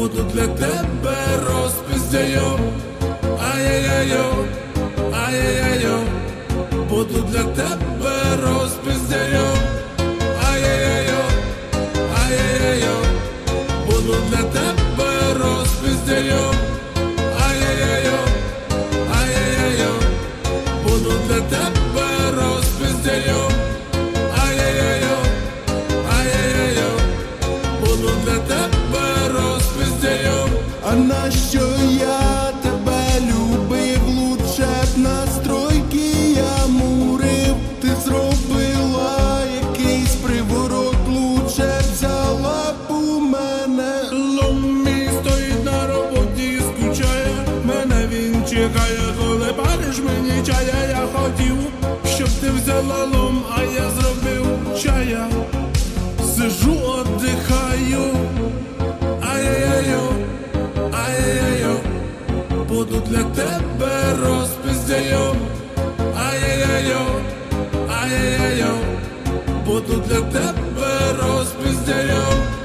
буду для тебе розпиздяйом. Ай-яй-яй-йо, ай-яй-яй-йо, буду для тебе розпиздяйом. Ай-яй-яй-йо, ай-яй-яй-йо, буду для тебе розпиздяйом. Ай-яй-яй-йо, ай-яй-яй-йо, буду для тебе розпиздяйом. Ай-яй-яй-йо, ай-яй-яй-йо, буду для тебе розпиздяйом. А нащо я тебе любив? Лучше б настройки я мурив. Ти зробила якийсь приворот, лучше б взяла б у мене. Лом мій стоїть на роботі і скучає, мене він чекає, коли париш мені чая. Я хотів, щоб ти взяла лом, а я зробив чая. Сижу, отдихаю. Ай-яй-яй-йо, ай-яй-яй-йо, буду для тебе розпиздяйом. Ай-яй-яй-йо, ай-яй-яй-йо, буду для тебе розпиздяйом.